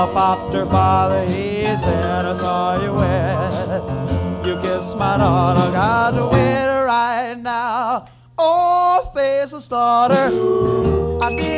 mama popped her father, he said, I saw you wet. You kissed my daughter, got to wait right now. Oh, face of slaughter, I did